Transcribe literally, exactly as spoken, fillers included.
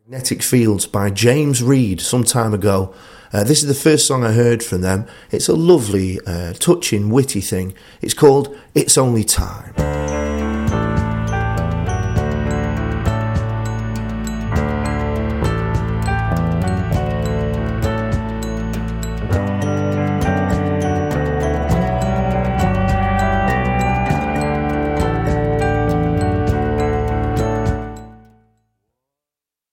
Magnetic Fields by James Reed some time ago. Uh, this is the first song I heard from them. It's a lovely, uh, touching, witty thing. It's called It's Only Time.